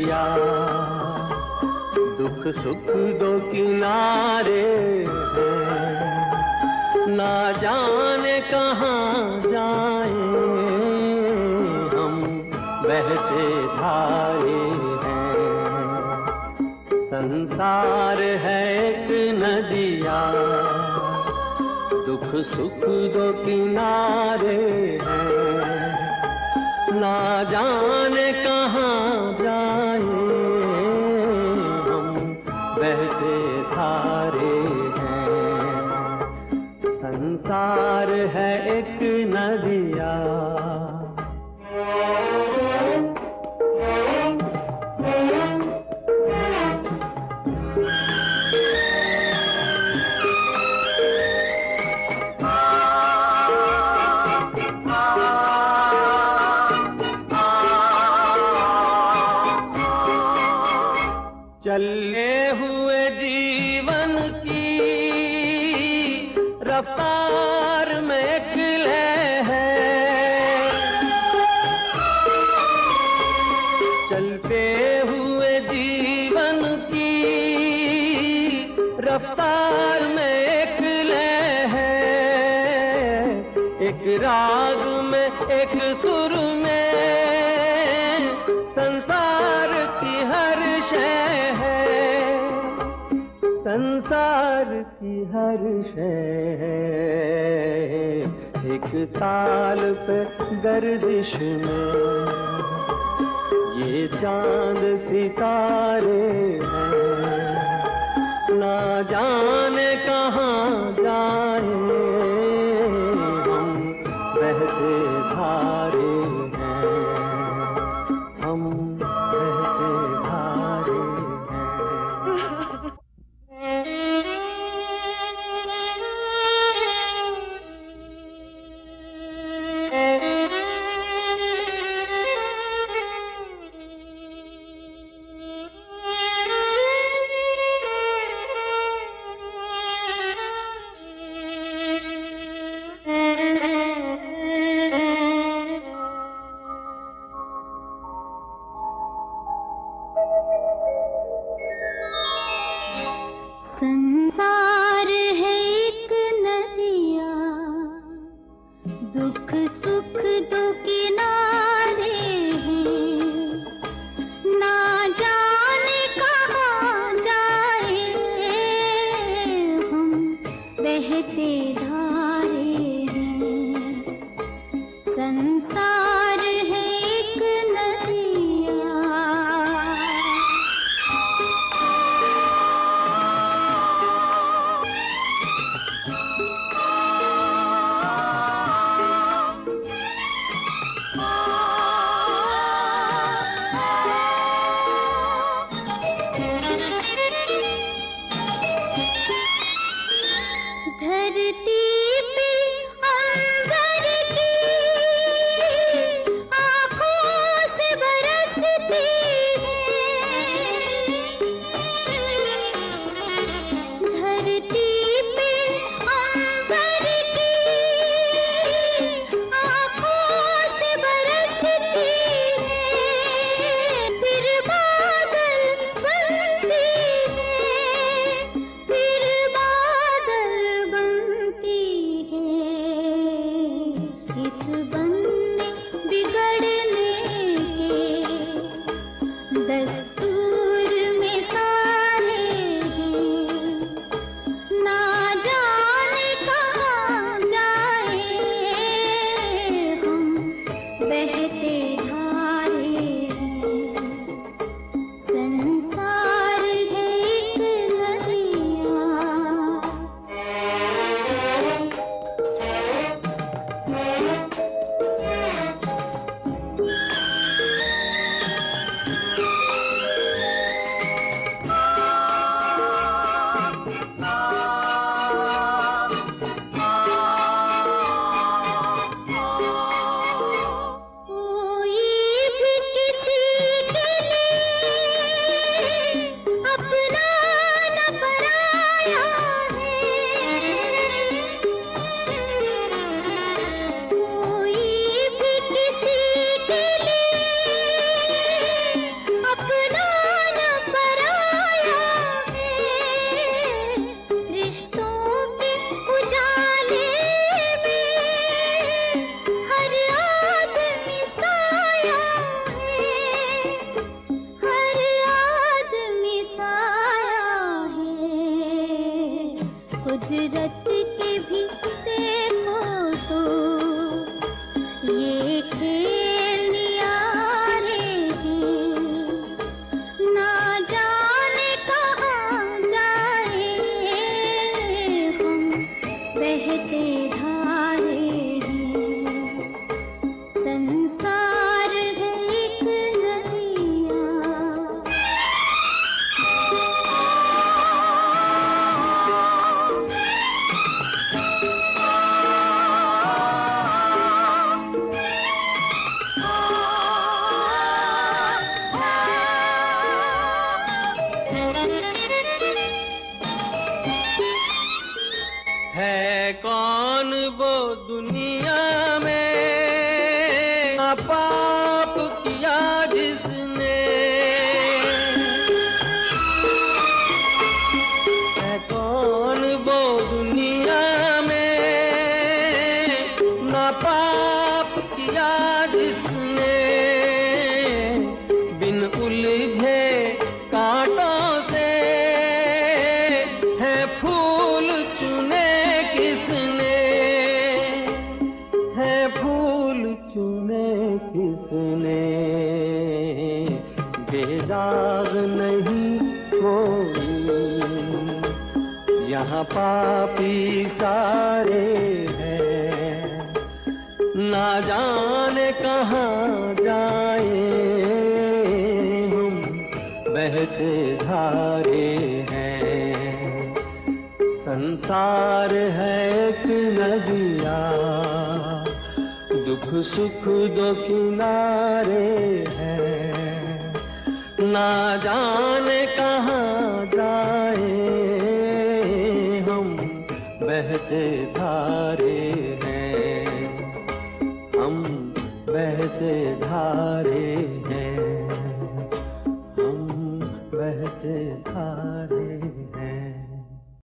नदिया, दुख सुख दो किनारे हैं, ना जाने कहाँ जाए हम बहते धारे हैं। संसार है एक नदिया, दुख सुख दो किनारे हैं, ना जाने कहाँ जाए हम बहते धारे हैं। संसार है एक नदिया। चले हुए जीवन की रफ्तार में एक लय है, चलते हुए जीवन की रफ्तार में एक लय है, एक राग में एक सुर में संसार की हर शय है, संसार की हर शय है। एक ताल पे गर्दिश में ये चांद सितारे हैं, ना जाने कहाँ जाए हम बहते धारे हैं, हम बहते धारे हैं। संसार है एक नदिया, दुख सुख दो किनारे हैं, ना जाने कहाँ जाए हम बहते धारे हैं। संसार है एक नदिया। धरती पे अंबर की आँखों से बरसती है, धरती पे अंबर की आँखों से बरसती है, फिर बादल बनती है, फिर बादल बनती है। इस बनने बिगड़ने के दस्तूर में सारे हैं, ना जाने कहाँ जाए हम बहते धारे हैं। संसार है एक नदिया। दुनिया में पाप किया जिसने, है कौन वो दुनिया में ना पाप किया जिसने, बिन उलझे कांटों से है फूल चुने किसने, है फूल चुने किसने, बेदाग नहीं कोई, यहाँ पापी सारे हैं, ना जाने कहाँ जाए हम बहते धारे हैं। संसार है एक नदिया, दुख सुख दो किनारे हैं, ना जाने कहाँ जाए हम बहते धारे हैं, हम बहते धारे हैं, हम बहते धारे